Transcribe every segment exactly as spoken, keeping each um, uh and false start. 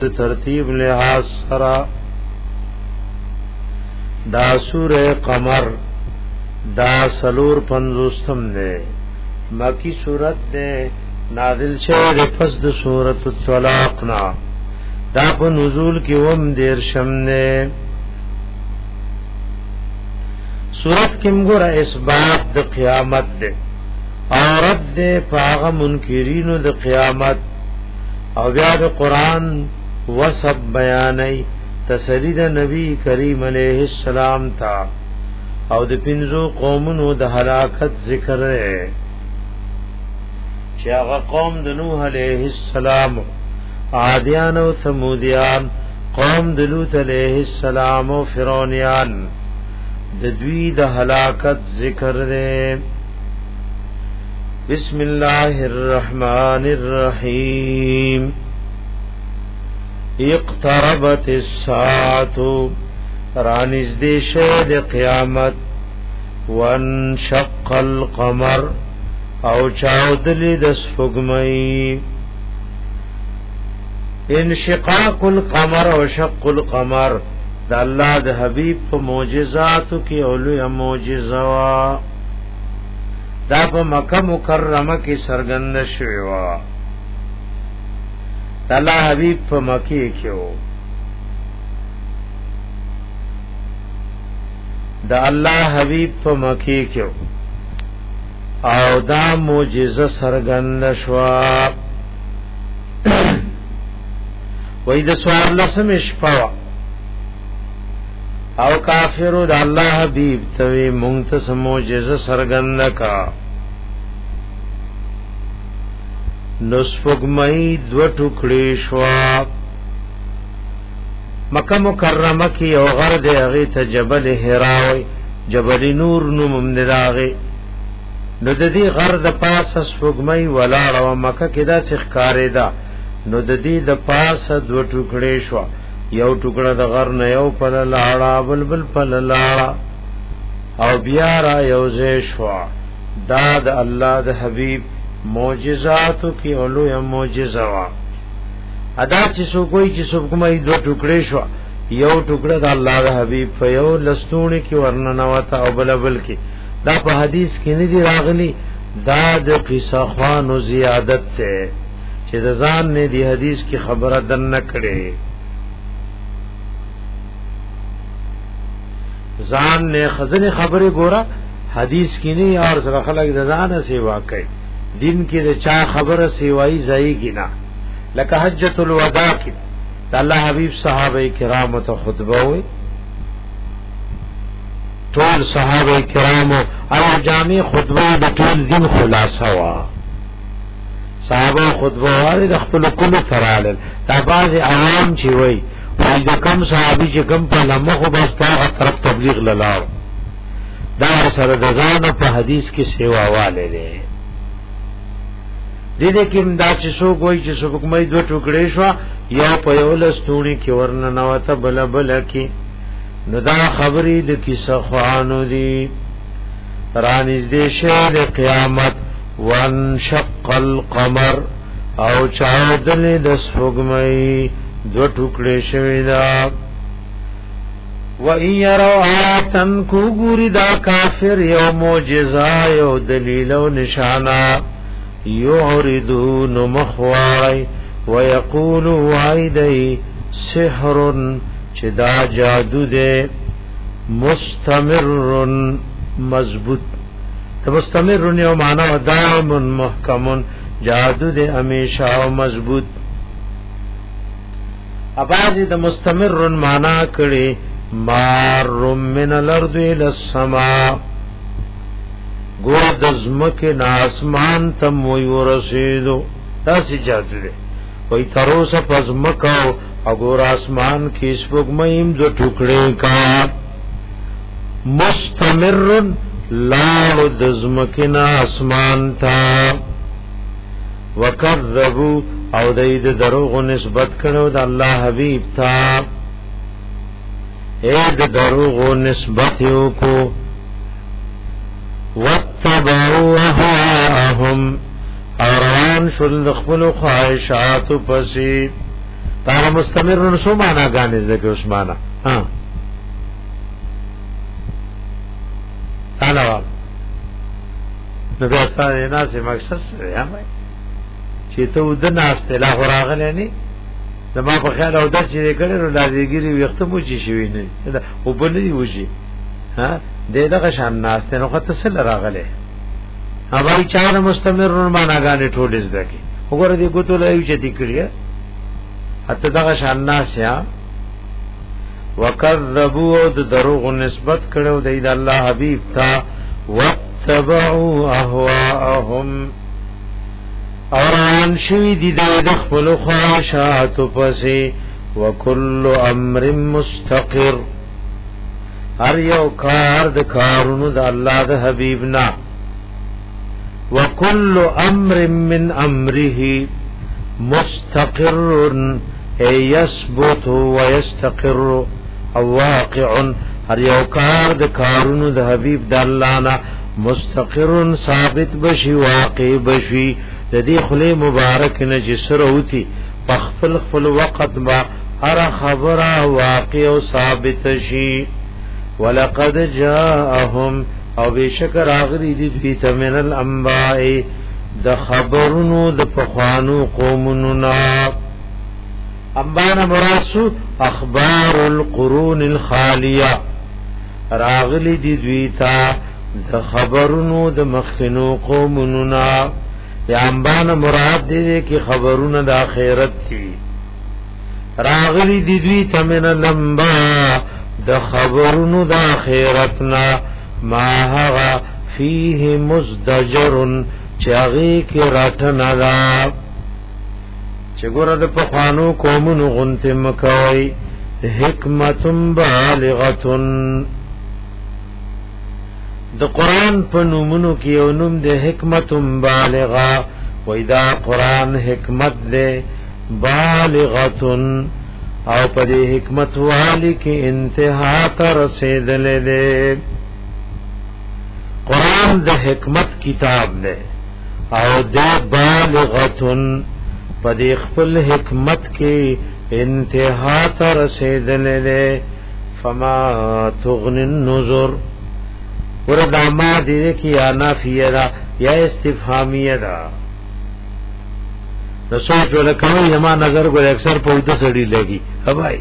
ترتیب لحاظ سرا دا سورہ قمر دا سلور پنزوستم دے مکی سورت دے نازل شعر پس د سورت الطلاقنا دا پا نزول کی وم دیر شم دے سورت کم گورا اسباب د قیامت دے عورت دے پاغ منکرینو د قیامت او بیا د قرآن وصف بیانی تسلی د نبی کریم علیہ السلام تا او د پنځو قومونو د هلاکت ذکر ہے چې هغه قوم د نوح علیہ السلام، عادیان او ثمودیان، قوم د لوط علیہ السلام او فرعونیان، د دوی د هلاکت ذکر ہے. بسم الله الرحمن الرحیم. اقتربت الساعة رانزدی شد قیامت، وانشق القمر او چاودلی دس فگمئی. انشقاق القمر او شق القمر دا اللہ دا حبیب پا موجزاتو کی اولوی موجزوا دا پا مکہ مکرمہ کی سرگند شویوا. دا اللہ حبیب پا مکی کیو دا اللہ حبیب پا مکی کیو او دا موجزه سرگند شوا. وی دا سوار لسم اشپوا او کافرو دا اللہ حبیب توی منتس موجزه سرگند کا نسفگمئی دو ٹکڑی شوا. مکہ مکرمہ کی او غرد اغیت جبل حراوی جبل نور نمم نداغی نو د دې غر د پاسه سفگمئی ولاړ او مکه کې دا څخکارې دا نو د دې د پاسه دو ټوکړې شو، یو ټوکړه د غر نه یو په لاړه بلبل په لاړه او بیا را یو ځای شو. دا د الله د حبیب معجزاتو کې اولو یا معجزه وا. ادا چې سو کوئی چې سفگمئی دو ټوکړې شو، یو ټوکړه د الله د حبیب په یو لستونی کې ورننه وتا او بلبل کې دا په حدیث کې نه دی راغلی. دا د قصه خوانو زیادت ته چې د ځان نه دی حدیث کی خبره دن نه کړي، ځان نه خزنه خبره ګوره حدیث کې نه اور سره خلک د ځان سی واقع دین کې د چا خبره سیوای ځای کی نه. لکه حجۃ الوداع کې الله حبیب صحابه کرام ته خطبه وي، ټول صحابه کرامو او جامع خطبه د ټول دین خلاصه وا. صحابه خطبه واره د خپل کله فرالل دا باز عوام چی وای وای د کم صحابي چې کم په لمغه بس په طرف تبلیغ لاله دا سره د ځان په حدیث کې سیوا والے دي. دې دې کې دا چې سو کوئی چې سو کومې دوه ټوکړې شو یا په یو لستونی کې ورنه نوته بل بل کې نو دا خبری د کیسه خوانو دی. رانیز دی شهر قیامت، وانشق القمر او چاودل د سفگمئی دو ټوکړې شوی دا. و ایرو آتن کو ګوري دا کافر یو معجزه یو دلیل او نشانه یعرضون مخوای ويقولوا وایدی سحر چې دا جادو دے مستمر مضبوط. تو مستمر یو معنی دائم محکم، جادو دے ہمیشہ او مضبوط. اباځي د مستمر معنی کړي مار من الارض الى السماء، ګور د زمکه نا اسمان تم وی ورسېدو دا سي جادو دے. وای تروسه پزمکاو اگور آسمان کی سپگمئیم دو ٹکڑے کا مستمرن لاو دزمکنا آسمان تا. وکذبو او دید دروغ نسبت کرو دا اللہ حبیب تا، اید دروغ نسبتیو کو. واتبعو احواهم اوروان شل دخبلو خواہشاتو پسی تا مستمر نو سو معنا غانې زکه عثمانه ها تعالی نو بیا ستاسو ناس مقصد سره یا وای چې ته ود نه استلا غراغله نه زما په خیال او درس چې کړي نو لازمګيري وخت مو چی شوی نه او بل دی وږي ها دې دغه شان ناس ته نو خط سره راغله هغه چار مستمر معنا غانې ټوډز دکی وګوره دې ګوتو لای چې دې کړی اته دغه شان ناس یا وکذبوا د دروغ نسبت کړو د الله حبیب تا واتبعوا اهواءهم اوران شوی دی د خپل خواهشات پسې وکل امر مستقر هر یو کار د کارونو د الله د حبیب نا وکل امر من امره مستقر ای یثبت ويستقر او واقع هر یو کار د کارونو د حبیب د الله نا مستقر ثابت بشي واقع بشي د دې خله مبارک نه جسر اوتی خپل خپل وخت با هر خبره واقع او ثابت شي ولقد جاءهم او بشکر اغری دي په تمن الانباء د خبرونو د پخوانو قومونو نا انبانا مراسو اخبار القرون الخالیه راغلی دي دویتا د خبرونو د مخینو قومونو نا یا انبانا مراد دې کې خبرونه د آخرت دي راغلی دي دویتا من الانباء د خبرونو د آخرتنا ما هغه فيه مزدجر چاغي کې راټنا دا چې ګوره د پخوانو قومونو غنته مکوي حکمت بالغه د قران په نومونو کې یو نوم د حکمت بالغه وای دا قران حکمت ده بالغه او په دې حکمت والی کې انتها ته رسیدلې ده قران د حکمت کتاب ده او د بالغه په دې خپل حکمت کې انتها ته رسیدلې ده فما تغني النذر وردا ما دې کې یا نافیه ده یا استفهامیه ده نو سوچ ولکه یما نظر ګور اکثر په دې سړی لګي هبای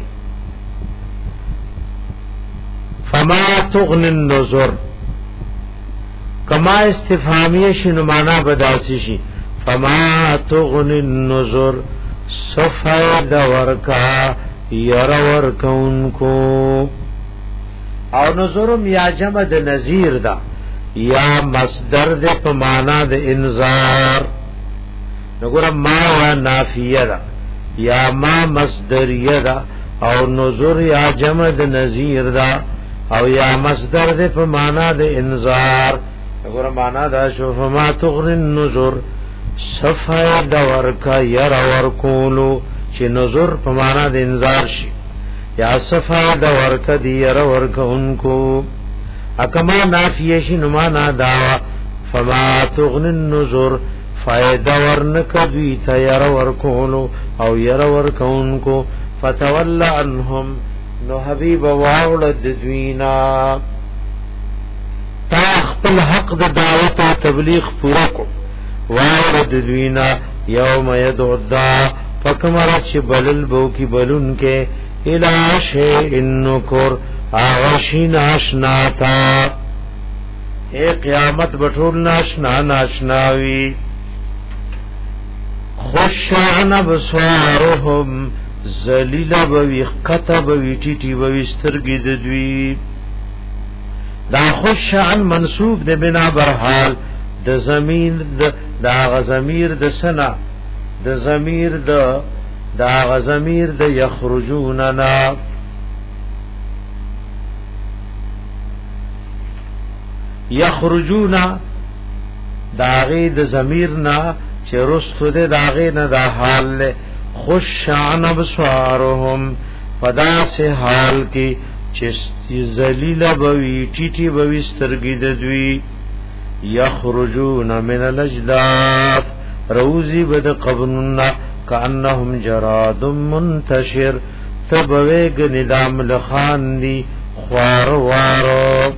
فما تغني النذر کما استفهامیه شنو معنا بداسي شي فما تغني النذر صفید ورکا ير ورکونکو او نذرم یا جمع د نذیر دا یا مصدر د په معنا د انذار وګوره ما وا نافیه دا یا ما مصدریه دا او نذر یا جمع د نذیر دا او یا مصدر د په معنا د انذار وګوره معنا دا شو فما تغني النذر صفید ورکا یر ورکولو چې نذر په معنا د انذار شي یا صفید ورکا دی یر ورکونکو اکما نافیه شي نو معنا دا فما تغني النذر فائدہ ورنکوی تا یر ورکولو او یر ورکونکو فتول عنهم نو حبیب واولد دوینا تا خپل حق د دعوت او تبلیغ پورا کو واولد دوینا یوم یدعو الداع فکمرچ بلل بو کی بلن کے الاش انکر آغشین آشناتا اے قیامت بطول ناشنا ناشناوی خشعن بسوارهم زلیل بوی قطب بوی ٹیٹی بوی سترگی ددوی دا خشعن منصوب د بنا برحال د زمین د دا غزمیر د سنا د زمیر د دا غزمیر د یخرجوننا یخرجونا داغی د زمیرنا چې رستو د داغی نه دا حال له خشعن ابصارهم فدا سے حال کی چې ذلیل بوی ټیټی بوی سترګې د دوی یخرجون من الاجداث روزی بد قبرنا کانهم جراد منتشر تبویگ ندام لخان دی خوار وارو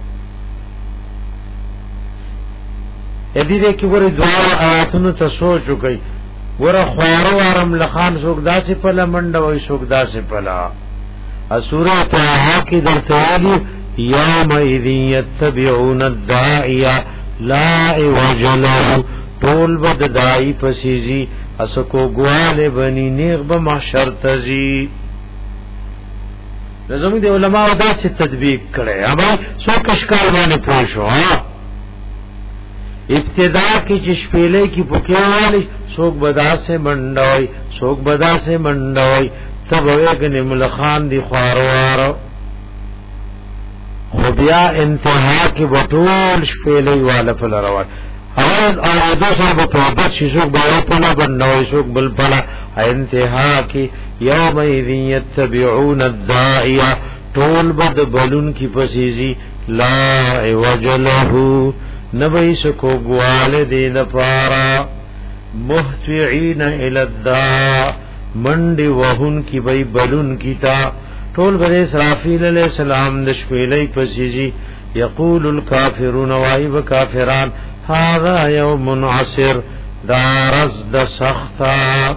ادی دې کې ګوره دعا آیاتونو ته سوچ وکي ګوره خوار وارم لخان سوک داسې په لمنډه وای سوک داسې پلا سورۃ طه کې درته ویلي یوم اذ یتبعون الداعی لا عوج له طول بد دای پسیزی اسکو ګواله بنی نیغ به محشر تزي زموږ د علماء دا چې تطبیق کړي اما څو کشکال باندې پوښو ها ابتدا کې چې شپېلې کې پوکېواله څوک بدا سے منډوي څوک بدا سے منډوي تب وګنه ملخان دي خواروار خو بیا انتها کې بطول شپېلې والا فل روان اور اور دوسر په پروت شي څوک به په نه بنوي څوک بل پلا انتها کې یوم یتبعون الداعی طول بد بلون کی پسیزی لا وجله نبی سکو گوال دین پارا محتوعین الالداع منڈی وہن کی بی بلون کی تا طول بد اسرافیل علیہ السلام دشپیلی پسیزی یقول الکافرون وائب کافران هذا یوم عصر دارز د سختا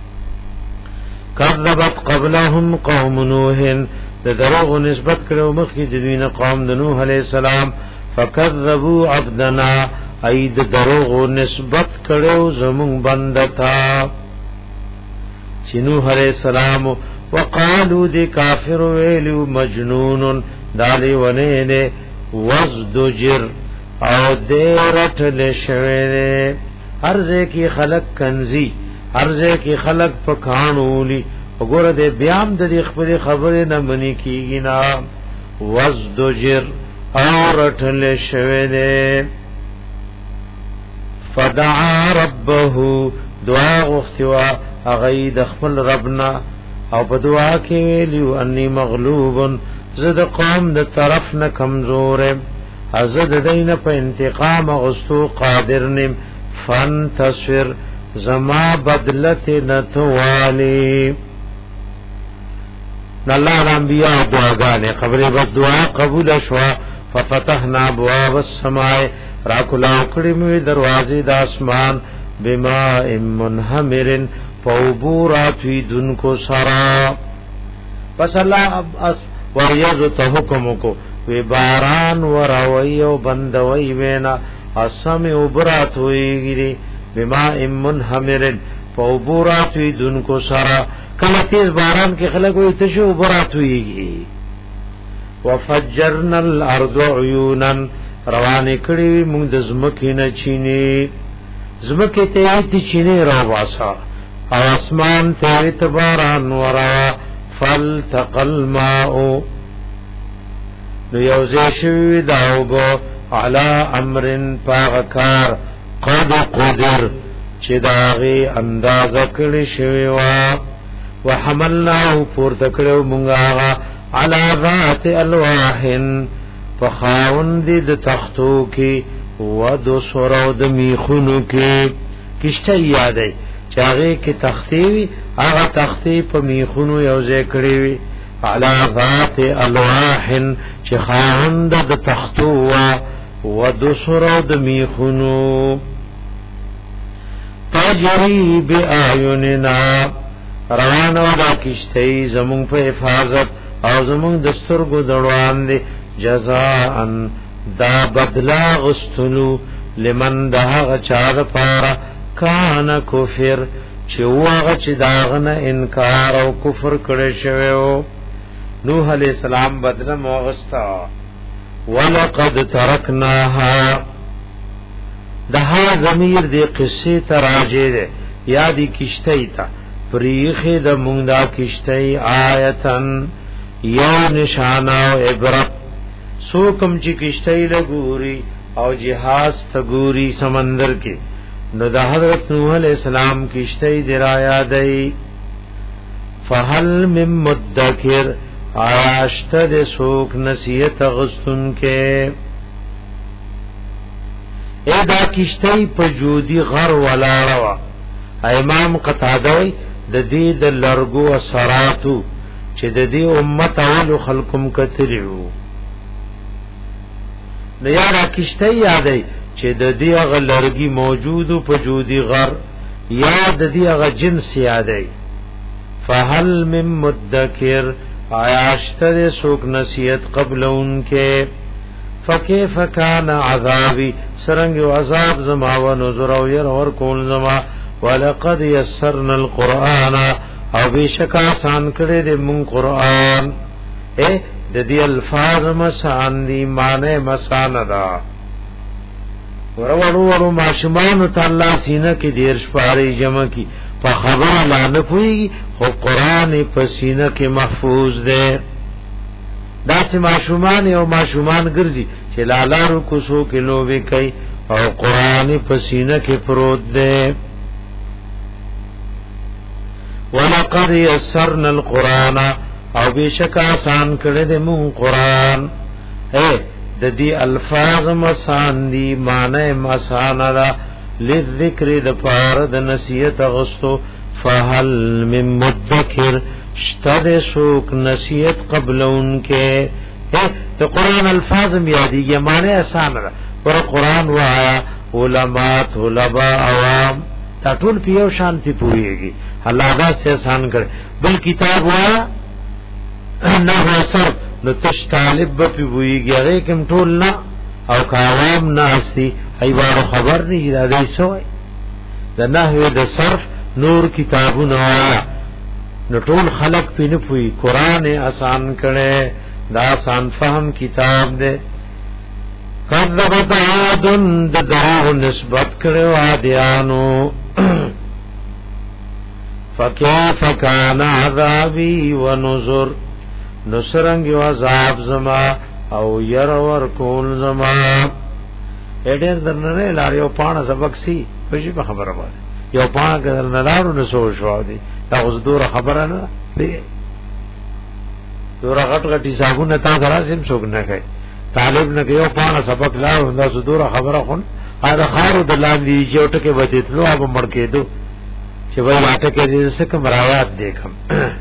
کذبت قبلهم قوم نوح د دروغ نسبت کړو مخکې د دوی نه قوم د نوح علی السلام فکذبوا عبدنا اید دروغ نسبت کړو زمون بندتا چې نوح علی السلام وقالو دی کافر ویلو مجنون دالی ونه نه وزدجر او دیرت لشویره هرځه کې خلق کنزی هرځه کې خلق پکانولی وګوره دې بیام د خپل خبره نه منی کیږي نا وزدجر اورتل شویره فدعا ربه دعا غفتوا اغید خپل ربنا او په دعا کې ویلو انی مغلوب زد قوم د طرف نه کمزور ازد دین په انتقام غستو قادر نیم فانتصر زما بدلت نتوالی الله الانبیاء دعاګانې خبره بس دعا قبول شوا ففتحنا ابواب السماء راکلا کړي مې دروازې د اسمان بما منهمر فوبورات دن کو سرا پس الله اس وریاض ته حکم کو وی باران وروي او بندوي وینا اسم وبرات ویږي بما منهمر فوبورات دن کو سرا کله تیز باران کې خلک وي تشو وبرات ویږي وفجرنا الارض عيونا روان کړي موږ د زمکې نه چینه زمکې ته تی چینه را واسا او اسمان ته تباران ورا فالتقل ماء نو یوزې شوی داوګو علی امرن پاغکار قد قدر چې داغي اندازه کړی شوی وا وحملناه پورته کړو مونږه علی ذات الواحن فخاوند د تختو کې ودو سورو د میخونو کې کشته یادې چاغه کې تختی وی هغه تختی په میخونو یوځای کړی وی علی ذات الواحن چې خاوند د تختو ودو سورو د میخونو تجری بأعیننا روانو دا کشتی زمون په حفاظت او زمون دستورګو دړوان دي جزاء دا بدلا غستلو لمن دهغه چا د پاره کان کفر چې واغه چې داغنه انکار او کفر کړي شوی نوح علی السلام بدله موغستا ولقد ترکناها دها ضمیر دی قصه تراجه ده یا دی کشتی تا پریخه د مونږ دا کشتی آیتن یو نشانه او عبرت سو کم چې کشتی لګوري او جهاز تګوري سمندر کې نو د حضرت نوح علیہ السلام کشتی درایا دی فهل من مدکر آیاشت د سوک نصیحت غستن کې اے دا کشتی په جودی غر ولاړه امام قتاده د دې د لرګو اثراتو چې د دې امت اول خلقم کتریو نو یارا کشته یادای چې د دې غ لرګي موجودو په جودي غر یاد دې غ جنس یادای فهل من مدکر عاشتر سوک نصیحت قبل انکے فکیف کان عذابی سرنگ عذاب زما و نذر او ير اور کول زما ولقد یسرنا القرآن او بیشک آسان کړي دې مون قرآن اے د دې الفاظ مسان دی معنی مسان دا ورورو ورو ماشمان تعالی سینه کې دیر شپاري جمع کی په خبر لا نه پوي خو قرآن په سینه کې محفوظ ده دا چې ماشومان او ماشومان ګرځي چې لالارو کوسو کې لوبي کوي او قرآن په سینه کې پروت ده ولقد یسرنا القرآن او بیشک آسان کړه دې مون قرآن اے د دې الفاظ مسان دی معنی مسان را للذکر د پار د نصیحت غستو فهل من مدکر اشتد سوک نصیحت قبل انکے ته قرآن الفاظ یادیږي معنی آسان را پر قرآن وایا علماء طلباء عوام دا ټول پیو شانتی پوریږي الله دا سے آسان کړ بل کتاب وایا نه وسر نو تش طالب به ویږي هغه کوم ټول نه او کاوام نه استی ایوارو خبر نه دا دی سوې د نحوی د صرف نور کتابونه وایا نو ټول خلق پینې پوي قران آسان کړي دا آسان فهم کتاب دی کذبت عادن د دروغ نسبت کړي عادیانو فکیف کان عذابی ونذر نصرنگ و عذاب زما او ير ور کول زما اډر درنه لار یو پاڼه سبق سي خوشي په خبره وای یو پاڼه درنه لارو نسو شو دي دا اوس دوره خبره نه دی دوره غټ غټي صابونه تا دراسم څوک نه کوي طالب نه یو پاڼه سبق لارو دا دوره خبره خون دا خارو د لاندې یو ټکه ودیتلو اب مړ کېدو چې وای ماته کې دې څه کوم راوات دیکم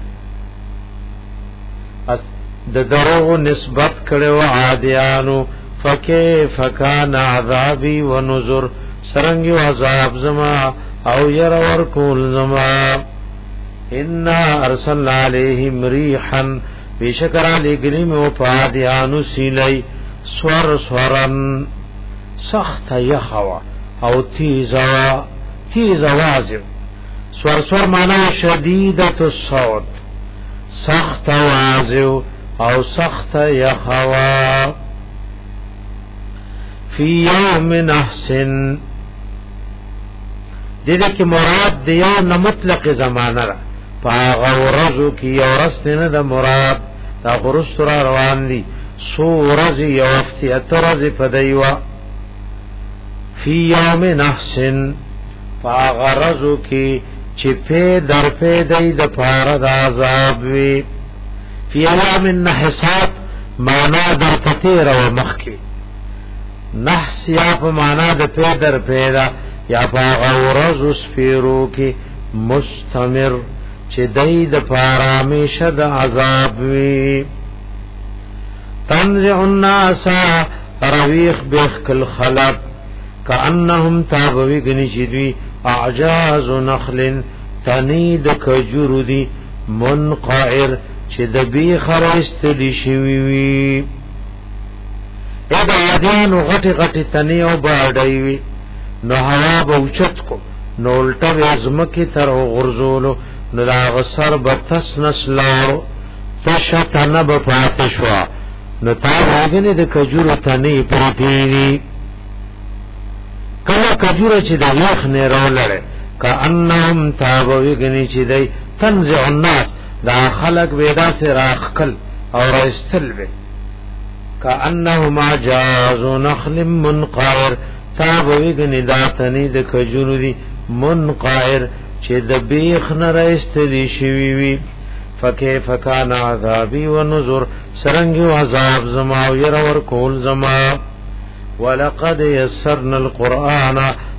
د دروغ نسبت کړو عادیانو فکیف کان عذابی ونذر سرنګ عذاب زما او ير ور کول زما ان ارسلنا علیہم ریحا بشکر علی گریم او عادیانو سیلی سور سورن سخت یخوا او تیزوا تیزوازم سور سور معنی شدیدت الصوت سخت وازو او سخت یخوا فی یوم نحسن دیده که مراد دیو نمطلق زمانه را پاغ ورزو کی یو رستنه دا مراد دا خرست را روان دی سو رزی یو افتی اترزی پدیوا فی یوم نحسن پاغ رزو کی چی پی در پی دی دا پارد عذاب وی فی ایام النحسات مانا در تطیر و مخی نحس یا پا مانا در پیدر پیدا یا پا غورز اسفیرو کی مستمر چه دی در پارامیش در عذاب وی تنزع الناسا رویخ بیخکل خلق کانهم تابوی گنی چدوی اعجاز نخل تنید کجور دی منقعر چې د بی خرست دي شوی وي اې د عادیانو غټي غټي تنی او باډای وي نو هوا بوچت کو نو الټه ازمکه تر غرزولو نو دا غسر بتس نسلارو تشتنه به پاتشوا نو تا راغنه د کجورو تنی پرتیری کله کجوره چې د یخ نه راولره کانهم تابوی غنی چې دی تنزع الناس دا خلق ویدا سے راخکل اور استل وی کانهما جاز نخل منقعر تابوی غنی داتنی د کجورو دی منقعر چې د بیخ نه راستلی شوی وی فکیف کان عذابی ونذر سرنګ عذاب زما او ير ور کول زما ولقد یسرنا القرآن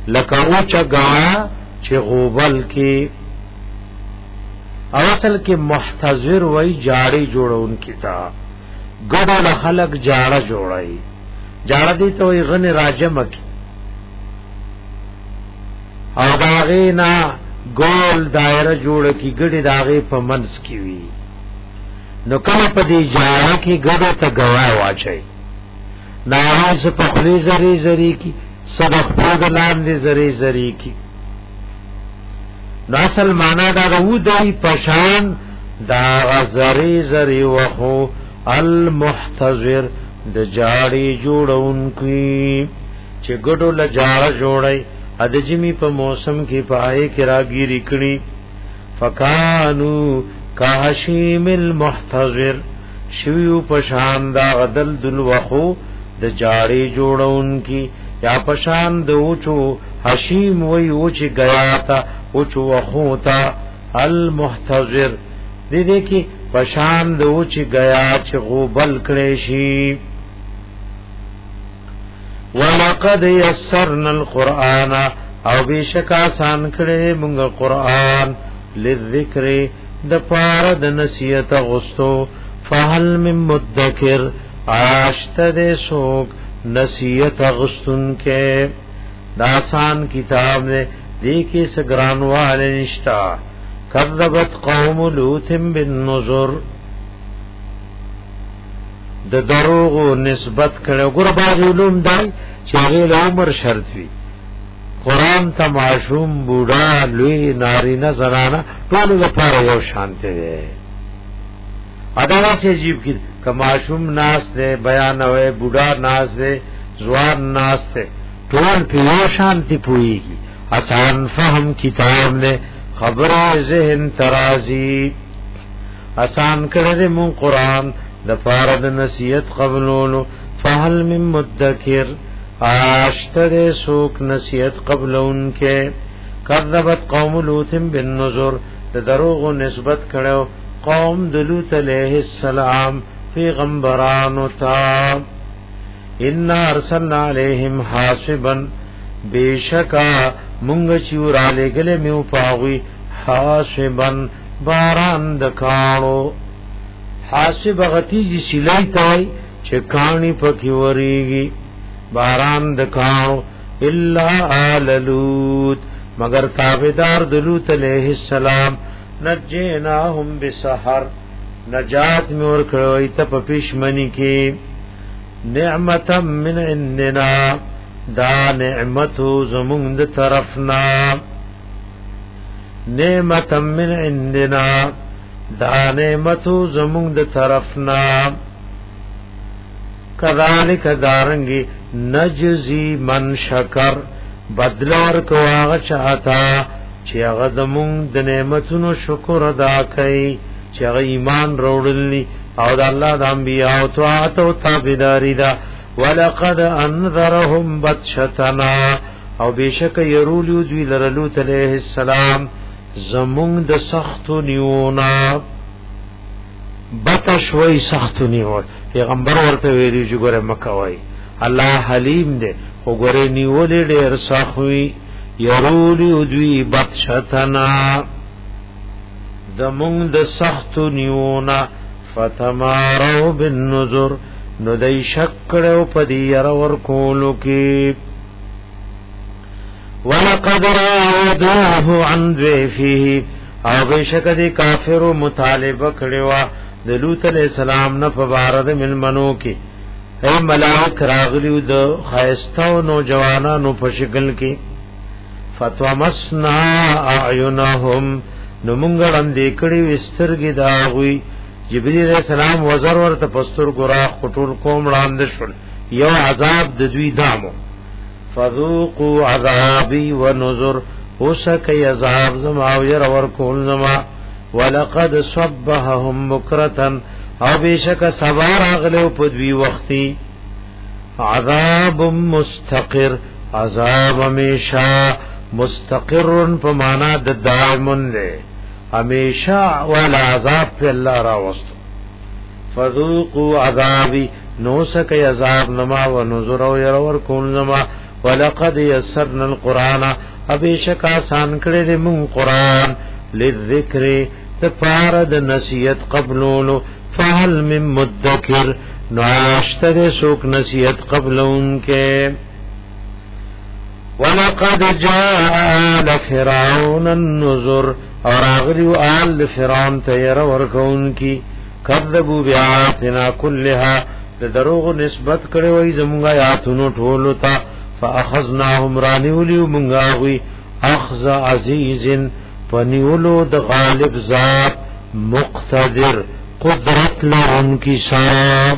لکه اوچا غاړه چې غوبل کې اصل کې محتضر وای جاړي جوړون کیتا ګډه خلق جاړه جوړای جاړه دي ته وای غن راجم کی او داغه نا ګول دایره جوړ کی ګډه داغه په منس کی وی نو کله په دې جاړه کې ګډه ته گوا واچي ناراض په خلی زری زری کی صدق په لاندې زری زری کی اصل معنا دا وو دای پشان دا غزری زری وخو المحتضر د جاړي جوړون کی چې ګډو ل جاړه جوړي اد جمی په موسم کې پای کې راګيري کړي فکانو کاشیم المحتضر شیو پشان دا غدل دل وخو د جاړي جوړون کی یا پشان د اوچو حشیم وی اوچ گیا تا اوچ وخو تا المحتضر دې دې کې پشان د اوچ گیا چې غوبل کړي شي ولقد يسرنا القرآن او بشک آسان کړي موږ قرآن للذکر د پاره د نصیحت غستو فهل من مدکر آشت دې سوک نصیحت غستن کې داسان کتاب نے دیکھی سگرانوال نشتا کذبت قوم لوط بالنذر د دروغ نسبت کړه ګور باز علوم دای چې غیل عمر شرط وی قران ته معصوم بوډا لوی نارینه زنانه ټول لپاره یو شانته دی ادا چې عجیب کی کماشوم ناس دے بیان وے بوډا ناس دے ځوان ناس دے ټول په یو شانتی پويږي آسان فهم کتاب نے خبر ذهن ترازی آسان کړه مون قران د فارد نصیحت قبلولو فهل من مدکر اشتر سوک نصیحت قبلون کې کذبت قوم لوط بالنذر د دروغ نسبت کړه قوم د لوط علیہ السلام پیغمبرانو تا ان ارسلنا علیہم حاسبا بیشکا مونږ چې ورالې ګلې میو پاوی حاسبا باران د کانو حاسب غتی جی سیلای تای چې کانی پکې وریږي باران د کانو الا آل لوط مگر تابعدار د لوط علیہ السلام نجیناهم بسحر نجات می ور کړوي ته په پښمنی کې نعمتا من عندنا دا نعمتو زمون د طرفنا نعمتا من عندنا دا نعمتو زمون د طرفنا کذالک دارنګي نجزی من شکر بدلور کواغه چاہتا چې هغه د مونږ د نعمتونو شکر ادا کوي چې هغه ایمان وروړلني او د الله د انبیاء او طاعت او تابعداري دا ولقد انذرهم بطشتنا او بشک يرولو دوی لرلوت علیہ السلام زمونږ د سختو نیونا بطش وای سختو نیو پیغمبر ورته ویلی چې ګوره مکوای الله حلیم دی او ګوره نیولې ډېر سخوي یرولی دوی بطشتنا دمون د سخت نیونا فتمارو بالنذر نو دای شکړو پدی ير ور کولو کی ولقد راودوه عن ذفه او بشک دی کافر مطالبه کړوا د لوط علیہ السلام نه فبارد ملمنو کی اے ملائک راغلیو د خیستو نوجوانانو په شکل کې فتومسنا اعینهم نو مونږ باندې کړي وسترګي داوي جبرئیل علیہ السلام وزر ورته پستر ګرا خطول کوم وړاندې شول یو عذاب د دوی دامو فذوقوا عذابي ونذر وسکي عذاب زما او ير ور کول زما ولقد صبحهم بكرة او بشک سوار اغلو په دوی وختي عذاب مستقر عذاب همیشا مستقرن په معنا د دائمون ده همیشا ولا عذاب په الله را وستو فذوقوا عذابي نو سکه عذاب نما و نذر او ير ور کول نما ولقد يسرنا القرآن ابیشک آسان کړی دی مون قرآن للذکر تفارد نصیحت قبلولو فهل من مدکر ناشتر سوک نصیحت قبلون کے ولقد جاء لفرعون النذر اور آغریو آل فرعون تیر ورکون کی کذبوا بیاتنا کلها لدروغ نسبت کرے وی زمونگا یاتونو ٹھولو تا فاخذناهم رانیولیو منگاوی اخذ عزیز پنیولو د غالب ذات مقتدر قدرت لهم کی شام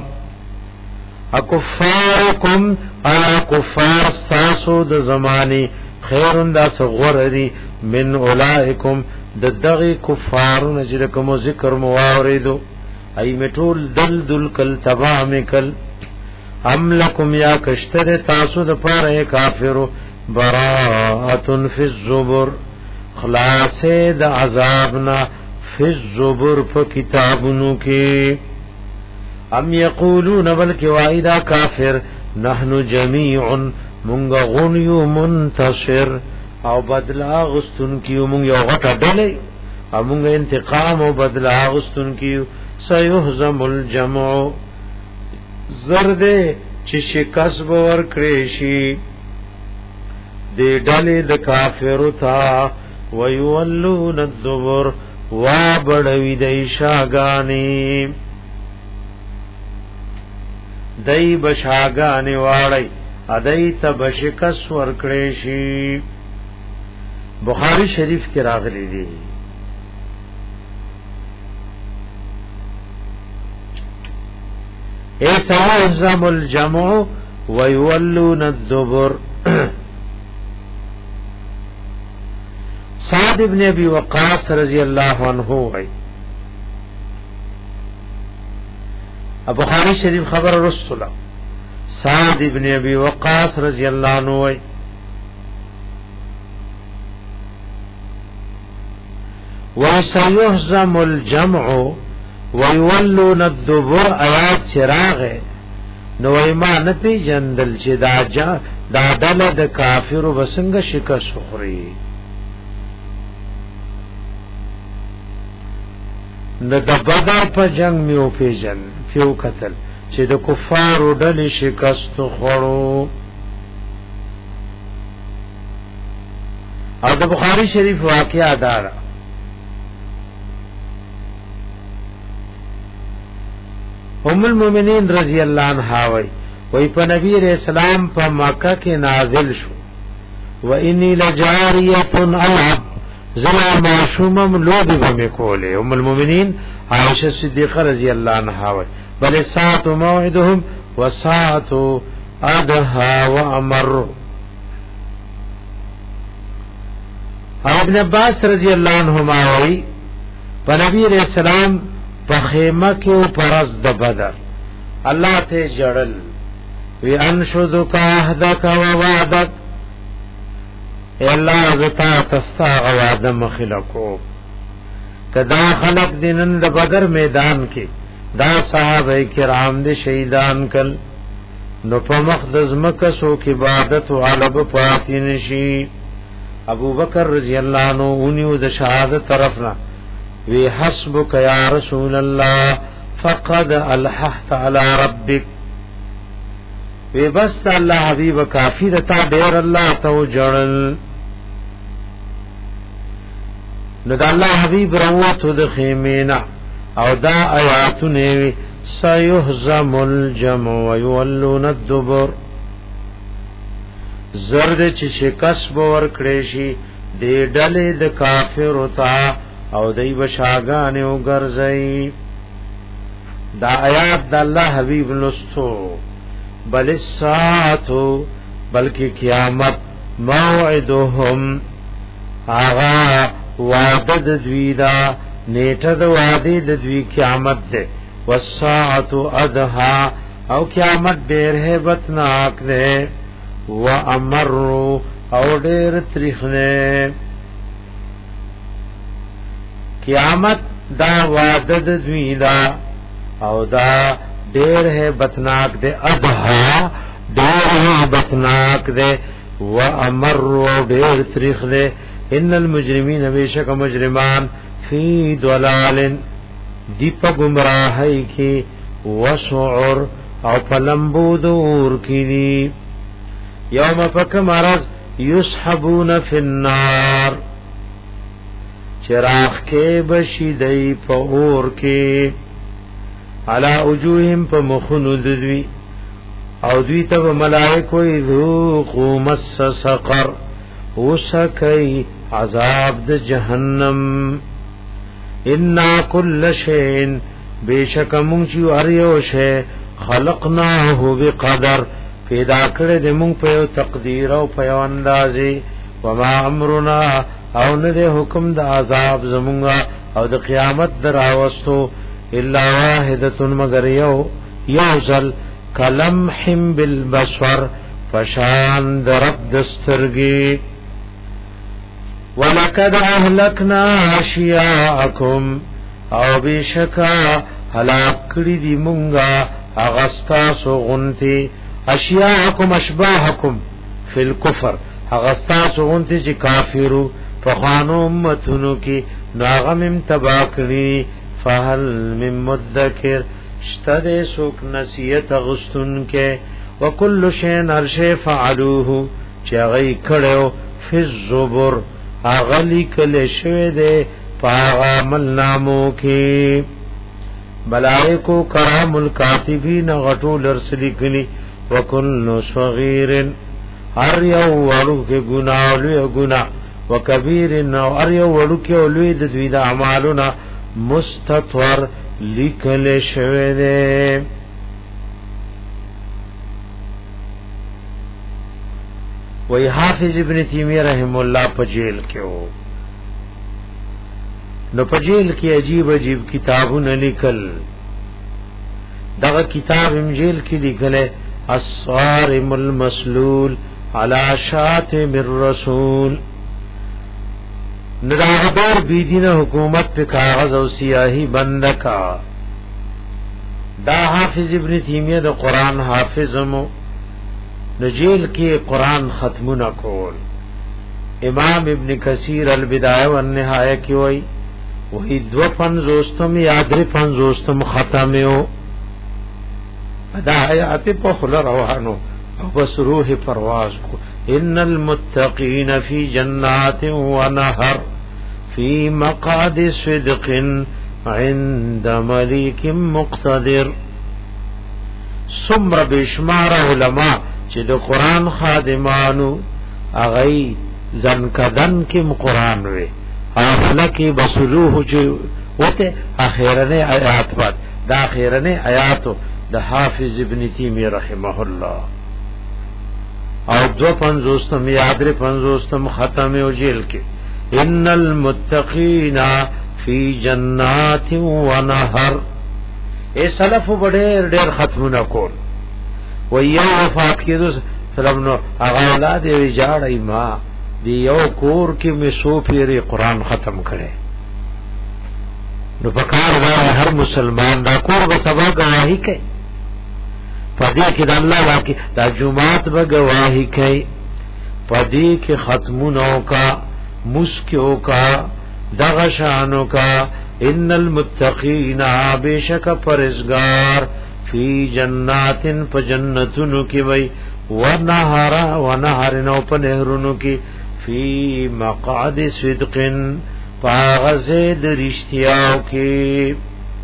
اکفارکم ایا کفار استاسو د زمانی خیرن دا صغور دی من اولائکم د دغی کفارون اجرکم ذکر مواردو ای مټول دل دل کل تبام کل ام لکم یا کشتر تاسو د پاره کافرو براءتن فی الزبر خلاص د عذابنا فی الزبر په کتابونو کې ام یقولون بلک وایدا کافر نحنو جمیع مونږ غونیو منتصر او بدلا غستون کیو مونږ یو غټه ډلې او مونږ انتقام او بدلا غستون کیو سيهزم الجمع زرد چې شکست باور کړی شي د ډلې د کافرو تا ويولون الدبر وا بڑوی دای شاگانی دای بشاگانی واړی ادای ته بشکس ورکړی شي بخاری شریف کې راغلی دی ایسا الجمع ويولون الدبر سعد ابن ابی وقاص رضی اللہ عنہ ہے ابو بخاری شریف خبر رسول سعد ابن ابی وقاص رضی اللہ عنہ ہے وسيهزم الجمع ويولون الدبر آیات چراغ نو ایمان پی جندل چې دا جا دا دل د کافرو بسنګ شکست خوري نو د بدر په جنگ میو پیجن پیو قتل چې د کفارو ډلې شکست خورو او د بخاری شریف واقعا دارا ام المؤمنین رضی اللہ عنہا وی وی پا نبی علیہ السلام پا مکہ کے نازل شو و انی لجاریت العب زنا معشومم لوبی بمی کولے ام المؤمنین عائشہ صدیقہ رضی اللہ عنہا وی بل ساعت موعدهم و ساعت ادها و امر ابن عباس رضی اللہ عنہما وی پا نبی علیہ السلام په خیمه کې او پرز د بدر الله ته جړل وی انشدک عهدک و وعدک الا زتا تستا وعده مخلقو کدا خلق دینن د بدر میدان کې دا صحابه کرام دي شهیدان کل نو په مقدس مکه سو کې عبادت او علب پاتین شي ابو بکر رضی الله عنه اونیو د شهادت طرفنا وی حسبک یا رسول الله فقد الححت علی ربک وی بس الله حبیب کافی رتا ډیر الله تو جړل نو د الله حبیب روته د خیمینا او دا آیاتونه سيهزم الجمع ويولون الدبر زرد چې شکست باور کړی شي د ډلې د کافر وتا او دای بشاگان او ګرځي دا آیات د الله حبیب لستو بل الساعتو بلکې قیامت موعدهم آغا وعده د دوی دا نیټه د وعده د دوی قیامت ده والساعت ادها او قیامت ډېر hebatnak ده و امر او ډېر تریخنه قیامت دا وعده د دوی دا او دا ډېر hebatnak ده ادها دیر بکناک دے و امر و دیر تریخ دے ان المجرمین بیشک مجرمان فی دلال دی پا گمراہی کی وسعر او پلمبو دور کی دی یوم پک مرض یسحبون فی النار چراغ کے بشیدئی پا اور کے علا وجوہم پا مخنو دوی او دوی تب ملائکوی ذوقو مس سقر وسکی عذاب د جہنم انا کل شین بیشک مونچیو اریو شے خلقناہو بقدر پیدا کرے دے مونگ پیو تقدیر او پیو اندازی وما امرنا او ندے حکم دا عذاب زمونگا او دا قیامت در آوستو الا واحدتن مگر یو یوزل کلمحم بالبصر فشان درب دسترگی وَلَقَدْ أَهْلَكْنَا أَشْيَاءَكُمْ او بیشکا هلاک کړی دی مونږه اغستا سو غنتی اشیاءکم اشباحکم فی الكفر اغستا سو غنتی چې کافرو فخانو امتونو کی ناغم تباکلی فهل من مدکر اشتد سوک نصیت غستن کے وکل شین ارشے فعلوه چی غی کڑیو فی الزبر اغلی کل شوی دے پاغا مل نامو کی ملائکو کرام الکاتبین غٹو لرسلی کلی وکل صغیرن ار یو وڑو کے گناہ لوی گناہ وکبیرن ار یو وڑو کے لوی دوید اعمالنا مستطور لیکل شوی دے وی حافظ ابن تیمیہ رحم اللہ پا جیل کیو نو پا جیل کی عجیب عجیب کتابون لکل دغا کتاب ام جیل کی لکل ہے الصارم المسلول علی شاتم الرسول نداغدار بیدین حکومت پہ کاغذ او سیاہی بند کا دا حافظ ابن تیمیہ دا قرآن حافظمو نجیل کی قرآن ختمنا کول امام ابن کثیر البدایہ والنہایہ کی وئی وہی دو پنزوستم یا در پنزوستم ختمیو ادا حیات پا خل روانو او بس روح پرواز کو ان المتقین فی جنات و نہر فی مقعد صدق عند ملیک مقتدر سمر بشمار علماء چې د قران خادمانو اغي زنکدن کې قران وي اخلا کې بسلوه چې وته اخیرنه آیات بعد د اخیرنه آیاتو د حافظ ابن تیمیہ رحمه الله او دو پنځوستم یادر پنځوستم ختم او جیل کې ان المتقین فی جنات و نهر اے سلف بڑے ډېر ختمونه کول و یو وفات کېدو سلامنو هغه اولاد یې جاړای ما دی یو کور کې می سو پیری قران ختم کړي نو پکار دا هر مسلمان دا کور به سبا گواہی کوي پدې کې د الله واکي دا جمعات به گواہی کوي پدې کې ختمونو کا مسکو کا دغشانو کا ان المتقین بیشک پرزگار فی جناتن پا جنتنو کی وی ونہرا ونہرنو پا نہرنو کی فی مقعد صدقن پا غزید رشتیاو کی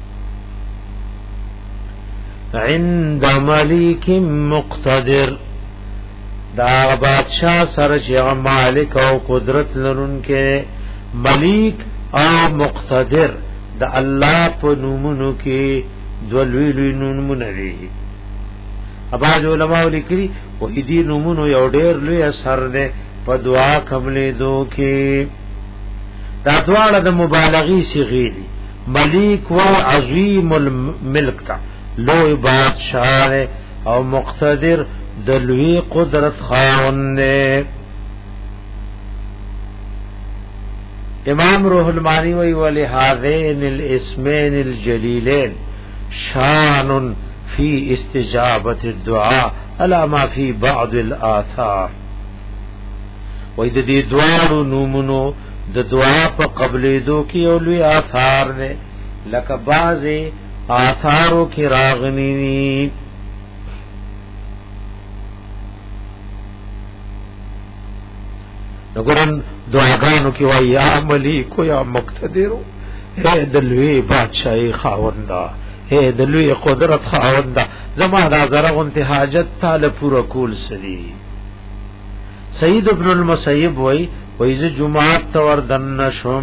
عند ملیک مقتدر دا بادشاہ سرچ مالک او قدرت لرن کے ملیک او مقتدر دا اللہ پا نومنو کی دولوی لوی نومنو دی اباج علماء لکری وحی دی نومنو یو دیر لوی اثر دے پا دعا کملی دو کی دا دوار دا مبالغی صغی دی ملیک و عظیم الملک تا لوی بادشاہ او مقتدر دلوی قدرت خاون دے امام روح المانی وی ولہذین الاسمین الجلیلین شان فی استجابت الدعاء الا ما فی بعض الاثار وې د دې دوارو نومونو د دعا په قبلېدو کې او لوی آثار نه لکه بعضې آثارو کې راغلي نګورن دعاګانو کې وایي یا ملیک یا مقتدر اے د لوی بادشاہي خاوندا اے د لوی قدرت خاوندا زما دا زرغونته حاجت تعالی پورا کول سدي. سید ابن المسیب وای وای ز جمعات تور دن شم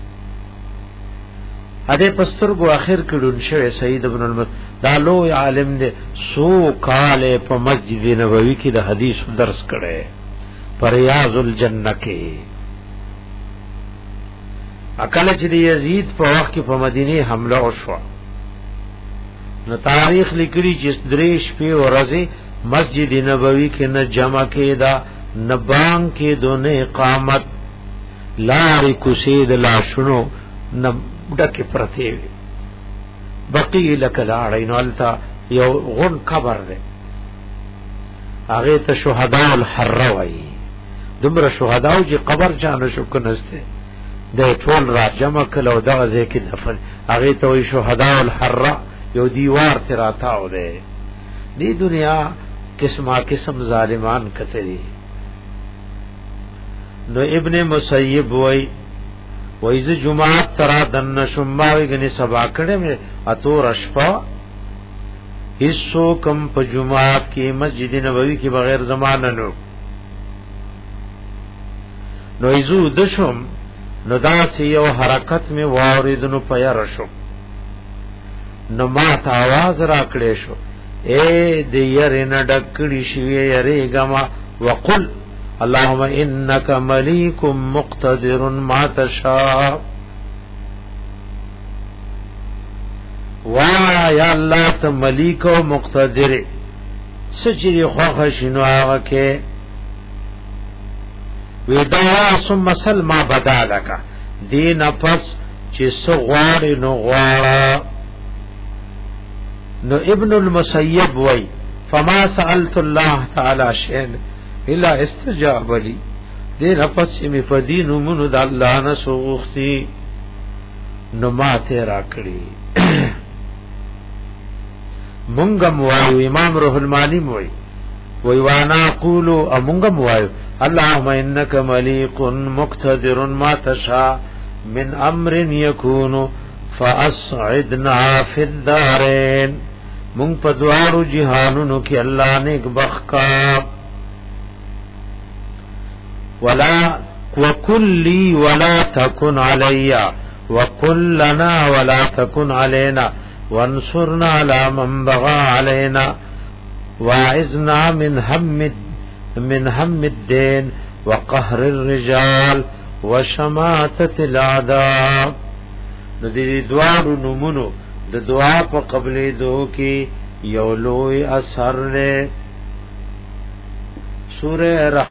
اده پسترګو اخر کډون شوی سید ابن المسیب دا لو عالم دې سو کال په مسجد نبوي کې د حدیث درس کړي پر ریاض الجنه کې اکل چې یزید په وخت کې په مدینه حمله وشو نو تاریخ لیکلی چې دریش په ورځې مسجد نبوي کې نه جمع کېدا نبان کې دونه اقامت لارې کوسید لا شنو نبډکه پرته وي بقي لکلاړې نو التا یو غون قبر ده هغه ته شهدا الحر وای دمر شهدا چې قبر چانه شو کنهسته د ټول را جمع کلو دغه ځکه دفن هغه ته وای شهدا الحر یو دیوار تراتا و ده دی دنیا قسمه قسم ظالمان کتري نو ابن مسیب وای وای ز جمعات ترا دن شماوی غنی سبا کړه مې اتو رشفا هیڅو کم په جمعات کې مسجد نبوي کې بغیر زمانه نو نو ایزو دشم نو داس یو حرکت می وارد نو پیا رشو نو ما ته आवाज را کړې شو اے د یری نه ډکړی شوی یری غما وقل اللهم انك مليك مقتدر ما تشاء وا یا الله ته ملک او مقتدر سجری خوخه شنو هغه کې ودا ثم سلم بدالک دین پس چې سغوار نو غواړه نو ابن المسیب وای فما سألت الله تعالی شیئا الا استجاب لي دې نفس می پدین منو د الله نه سوغتی نو ماته را کړی مونږم وایو امام روح المانی وای وای وانا اقول امونږم وایو اللهم انك مليك مقتدر ما تشاء من امر يكون فاسعدنا في الدارين مونږ په دوارو جهانونو کې الله نیک بخکا ولا وكل لي ولا تكن علي وكل لنا ولا تكن علينا وانصرنا على من بغى علينا واعذنا من هم من هم الدين وقهر الرجال وشماتة الاعداء د دې دوارو نمونو د دعا په قبلې دو کې یو لوی اثر له سوره